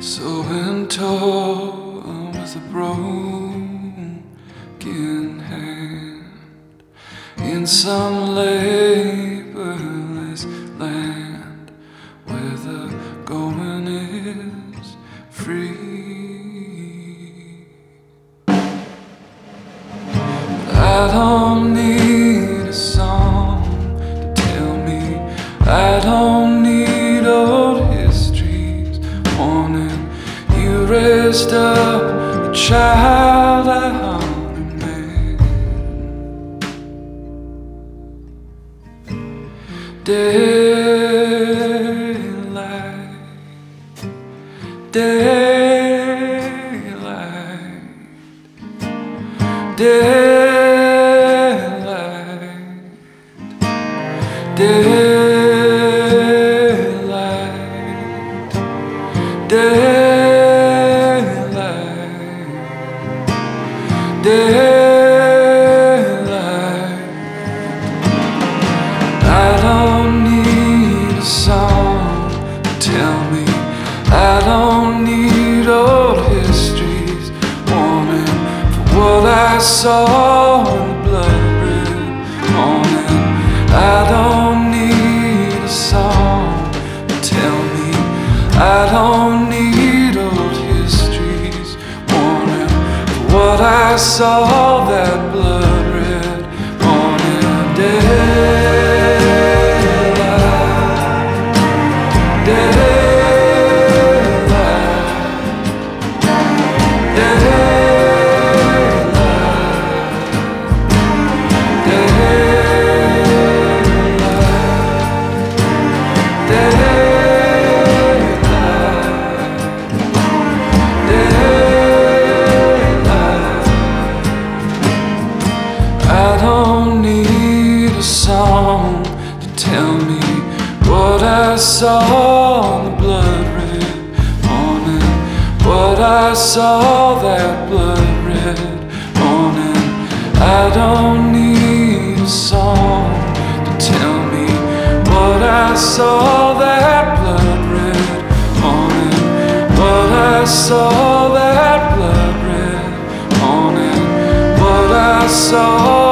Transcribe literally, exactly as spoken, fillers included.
So in tow with a broken hand, in some laborless land where the going is free. I don't need a song to tell me, I don't need old histories warning you raised up a child out of man. Daylight, daylight, daylight, daylight, daylight, daylight. I don't need a song to tell me, I don't need old histories warning for what I saw in the blood-red morning. I don't need a song to tell me, I don't need old histories warning for what I saw that blood-red morning. Daylight, daylight, daylight, daylight, daylight. I don't need a song to tell me what I saw in the blood-red morning, what I saw that blood-red morning. I don't need a song to tell me what I saw that blood-red morning, what I saw that blood-red morning, what I saw.